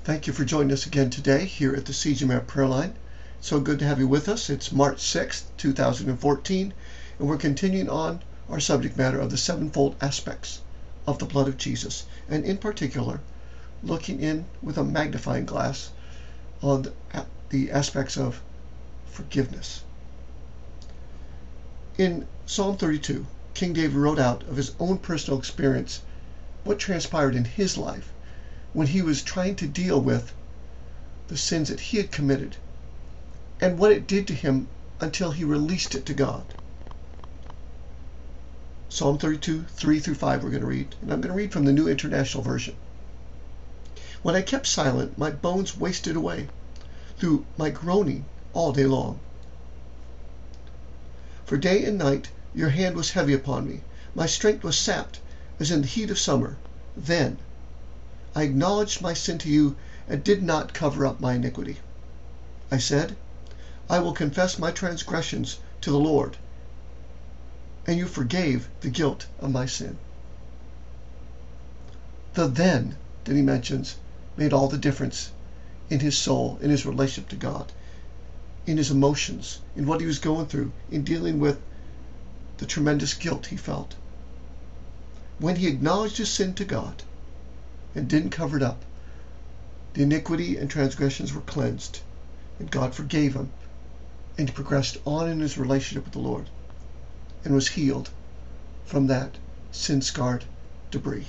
Thank you for joining us again today here at the CGMAP Prayer Line. So good to have you with us. It's March 6th, 2014, and we're continuing on our subject matter of the sevenfold aspects of the blood of Jesus, and in particular, looking in with a magnifying glass on the aspects of forgiveness. In Psalm 32, King David wrote out of his own personal experience what transpired in his life when he was trying to deal with the sins that he had committed and what it did to him until he released it to God. Psalm 32, 3 through 5 we're going to read, and I'm going to read from the New International Version. When I kept silent, my bones wasted away through my groaning all day long. For day and night your hand was heavy upon me. My strength was sapped as in the heat of summer. Then I acknowledged my sin to you and did not cover up my iniquity. I said, I will confess my transgressions to the Lord, and you forgave the guilt of my sin. The then that he mentions made all the difference in his soul, in his relationship to God, in his emotions, in what he was going through, in dealing with the tremendous guilt he felt. When he acknowledged his sin to God and didn't cover it up, the iniquity and transgressions were cleansed, and God forgave him, and he progressed on in his relationship with the Lord and was healed from that sin-scarred debris.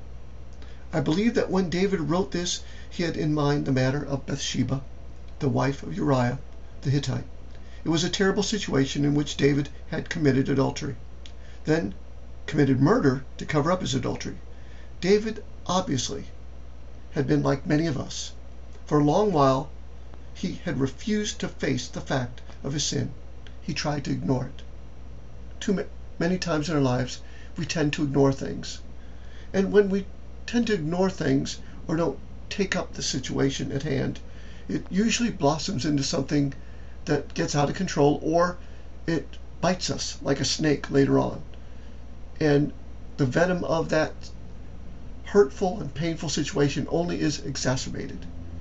I believe that when David wrote this, he had in mind the matter of Bathsheba, the wife of Uriah the Hittite. It was a terrible situation in which David had committed adultery, then committed murder to cover up his adultery. David obviously had been like many of us. For a long while, he had refused to face the fact of his sin. He tried to ignore it. Too many times in our lives, we tend to ignore things. And when we tend to ignore things or don't take up the situation at hand, it usually blossoms into something that gets out of control, or it bites us like a snake later on. And the venom of that hurtful and painful situation only is exacerbated.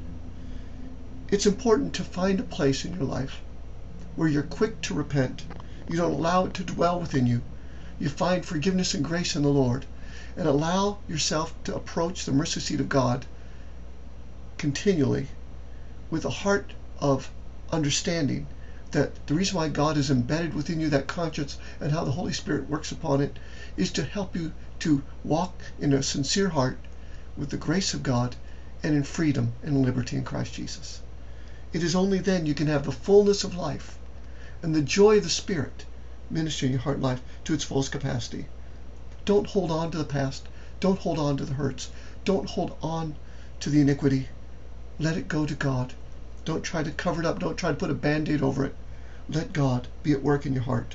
It's important to find a place in your life where you're quick to repent. You don't allow it to dwell within you. You find forgiveness and grace in the Lord, and allow yourself to approach the mercy seat of God continually with a heart of understanding that the reason why God is embedded within you, that conscience, and how the Holy Spirit works upon it, is to help you to walk in a sincere heart with the grace of God and in freedom and liberty in Christ Jesus. It is only then you can have the fullness of life and the joy of the Spirit ministering your heart and life to its fullest capacity. Don't hold on to the past. Don't hold on to the hurts. Don't hold on to the iniquity. Let it go to God. Don't try to cover it up. Don't try to put a Band-Aid over it. Let God be at work in your heart.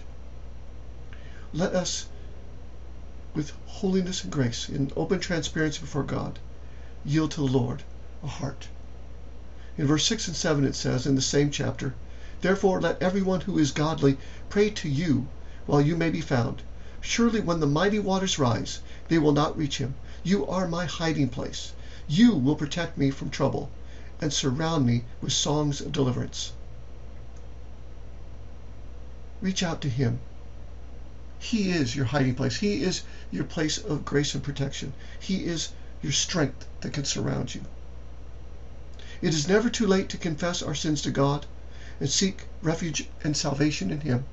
Let us, with holiness and grace, in open transparency before God, yield to the Lord a heart. In verse 6 and 7 it says in the same chapter, Therefore let everyone who is godly pray to you while you may be found. Surely when the mighty waters rise, they will not reach him. You are my hiding place. You will protect me from trouble and surround me with songs of deliverance. Reach out to him. He is your hiding place. He is your place of grace and protection. He is your strength that can surround you. It is never too late to confess our sins to God and seek refuge and salvation in him,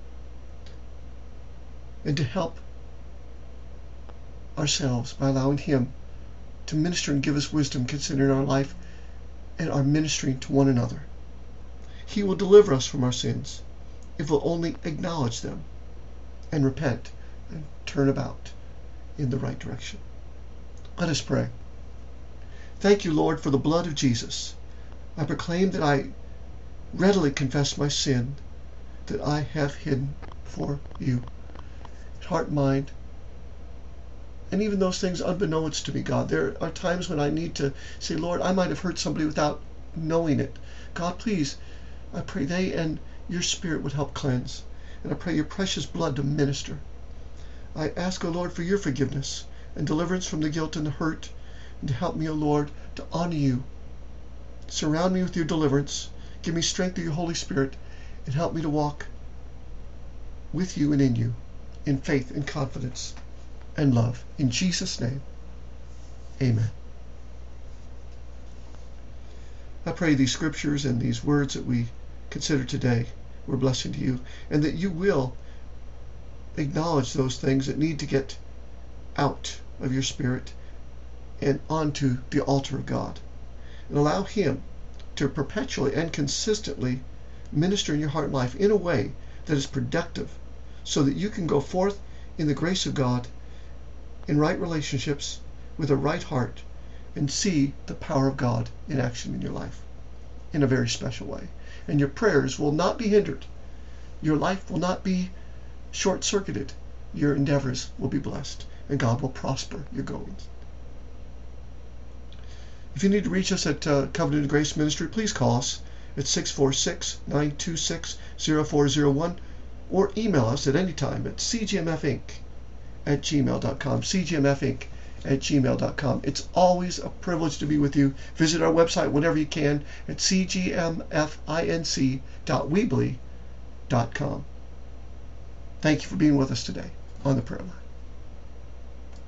and to help ourselves by allowing him to minister and give us wisdom considering our life and our ministering to one another. He will deliver us from our sins if we'll only acknowledge them and repent and turn about in the right direction. Let us pray. Thank you, Lord, for the blood of Jesus. I proclaim that I readily confess my sin that I have hidden for you, heart and mind, and even those things unbeknownst to me, God. There are times when I need to say, Lord, I might have hurt somebody without knowing it. God, please, I pray they and your Spirit would help cleanse. And I pray your precious blood to minister. I ask, O Lord, for your forgiveness and deliverance from the guilt and the hurt, and to help me, O Lord, to honor you Surround me with your deliverance. Give me strength through your Holy Spirit, and help me to walk with you and in you, in faith and confidence and love. In Jesus' name, amen. I pray these scriptures and these words that we consider today were a blessing to you, and that you will acknowledge those things that need to get out of your spirit and onto the altar of God, and allow Him to perpetually and consistently minister in your heart and life in a way that is productive, so that you can go forth in the grace of God in right relationships with a right heart and see the power of God in action in your life in a very special way. And your prayers will not be hindered. Your life will not be short-circuited. Your endeavors will be blessed, and God will prosper your goings. If you need to reach us at Covenant of Grace Ministry, please call us at 646-926-0401 or email us at any time at cgmfinc@gmail.com. cgmfinc@gmail.com. It's always a privilege to be with you. Visit our website whenever you can at cgmfinc.weebly.com. Thank you for being with us today on the prayer line.